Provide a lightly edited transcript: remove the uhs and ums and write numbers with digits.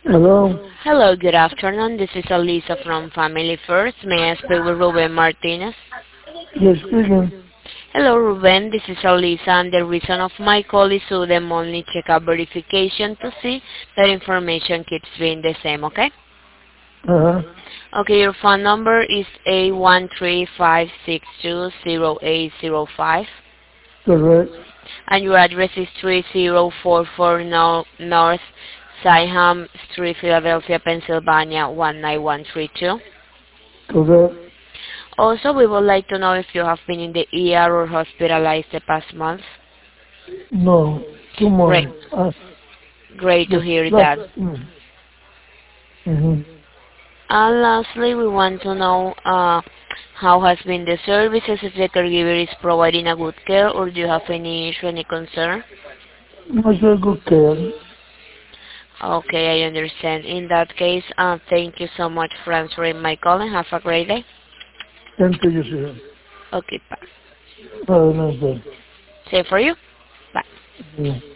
Hello? Hello, good afternoon. This is Elisa from Family First. May I speak with Ruben Martinez? Yes, speaking. Hello, Ruben. This is Elisa, and the reason of my call is to the monthly checkup verification to see that information keeps being the same, okay? Uh-huh. Okay, your phone number is 813-562-0805, Correct. and your address is 3044 North Syham Street, Philadelphia, Pennsylvania, 19132. Correct. Also, we would like to know if you have been in the ER or hospitalized the past month. No. Great. Tomorrow. Great to Just hear last. that. Mm-hmm. And lastly, we want to know how has been the services, if the caregiver is providing a good care, or do you have any issue, any concern? Much a good care. Okay, I understand. In that case, thank you so much for answering my call and have a great day. Thank you, sir. Okay, bye. Have a nice day. Same for you. Bye. Yeah.